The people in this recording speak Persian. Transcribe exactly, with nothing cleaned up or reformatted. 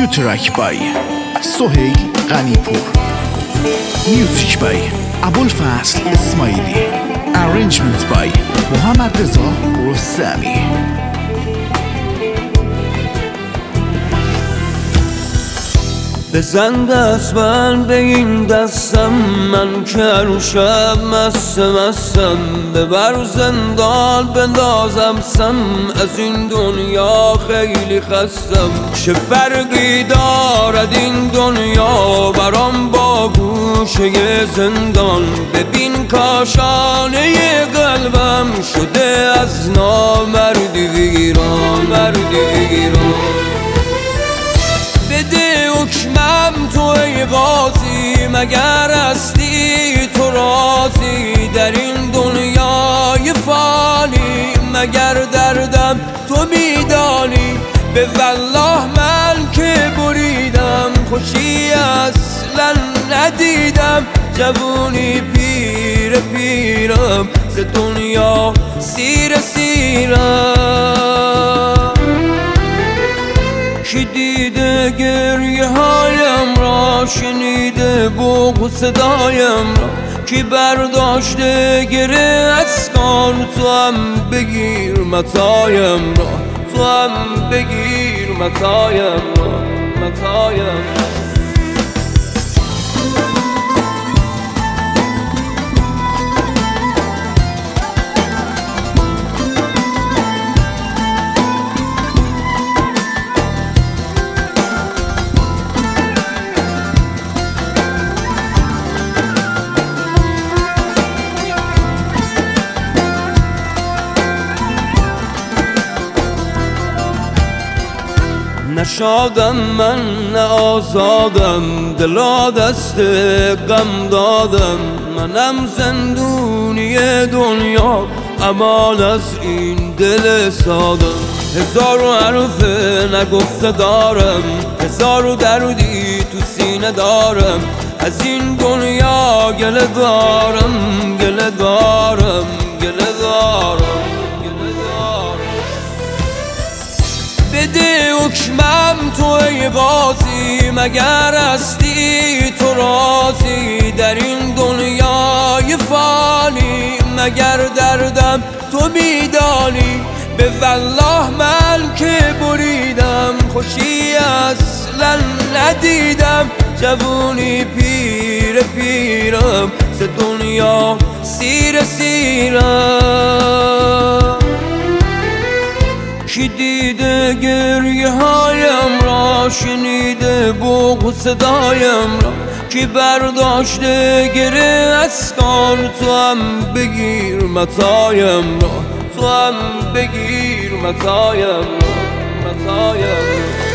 New track by سهیل غنیپور. Music by ابوالفضل اسماعیلی. Arrangement by محمد رضا رستمی. بزن دست من به این دستم، من که رو شب مست مستم. ببر زندان بندازم سم، از این دنیا خیلی خستم. چه فرقی دارد این دنیا برام با گوشه زندان؟ ببین کاشانه قلبم شده از نامردی ویران، مردی ویران. بده حکمم تو ای قاضی، مگر هستی تو راضی در این دنیای فانی؟ مگر دردم تو میدانی؟ به والله من که بریدم، خوشی اصلا ندیدم. جوونی پیر پیرم، ز دنیا سیر سیرم. کی دیده گریه هایم را، شنیده بوق صدایم را؟ کی برداشته گره از کار؟ تو هم بگیر متایم را، تو هم بگیر متایم را، متایم را. نه شادم من نه آزادم، دلا دست غم دادم. منم زندونی دنیا، امان از این دل سادم. هزار و حرف نگفته دارم، هزار و دردی تو سینه دارم. از این دنیا گله دارم، گله دارم، گله دارم. بده حکمم تو ای قاضی، مگر هستی تو راضی در این دنیای فانی؟ مگر دردم تو میدانی؟ به والله من که بریدم، خوشی اصلا ندیدم. جوونی پیر پیرم، ز دنیا سیر سیرم. کی دیده گریه هایم را، شنیده بوق صدایم را؟ کی برداشته گره از کار؟ تو هم بگیر متایم را، تو هم بگیر متایم را، متایم را.